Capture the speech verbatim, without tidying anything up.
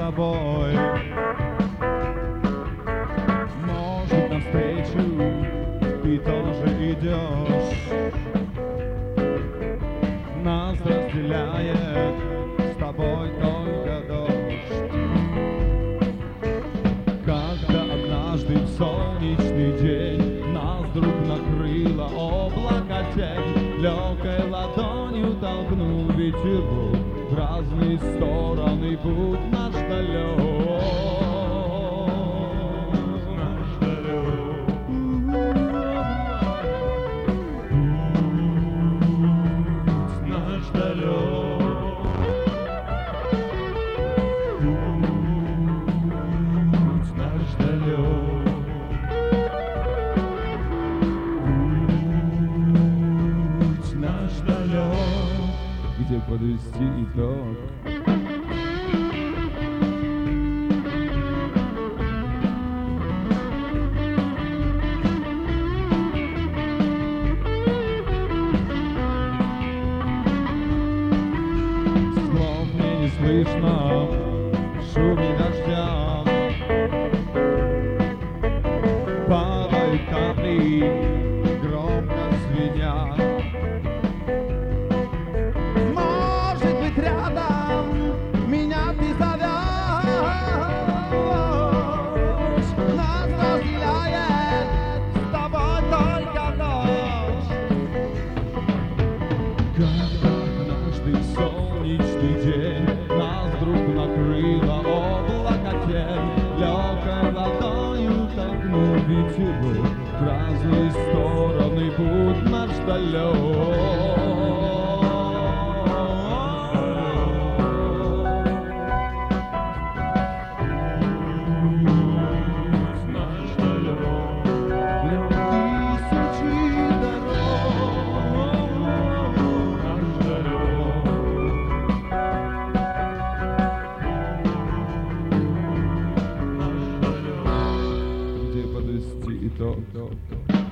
тобой. Может, навстречу ты тоже идешь. Нас разделяет с тобой только дождь. Когда однажды в солнечный день нас вдруг накрыло облако тень, легкой ладонью толкнул ветерок, в разные стороны путь наш далек. Где подвести итог? Слов мне не слышно в шуме дождя. Падают капли, громко звенят. Солнечный день нас вдруг накрыло облако тень, легкой ладонью толкнул ветерок, в разные стороны путь наш далек. Итог.